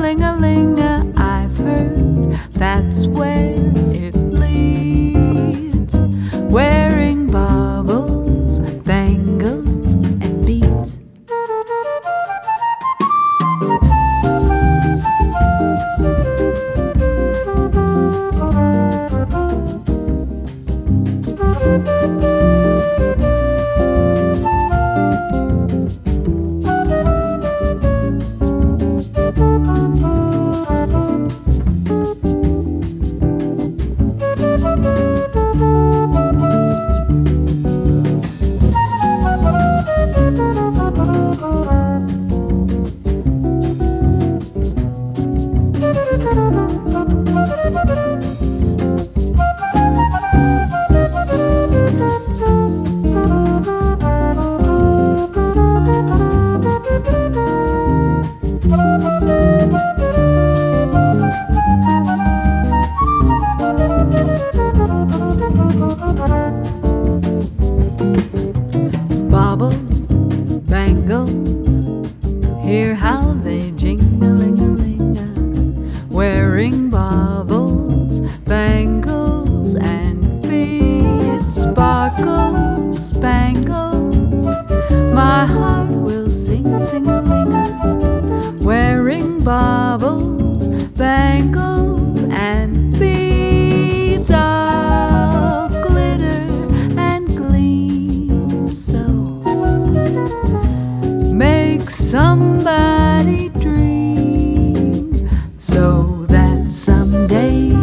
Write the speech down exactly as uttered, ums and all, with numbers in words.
Ting-a-ling-a-ling-a, I've heard that's where it leads. Wearing baubles, bangles, and beads. Baubles, bangles, hear how they jing-a-ling-a-ling-a. Wearing baubles, bangles, and beads. Sparkles, spangles, my heart will sing, sing-a-ling-a. Wearing baubles, bangles, and beads of glitter and gleam. So make somebody dream, so that someday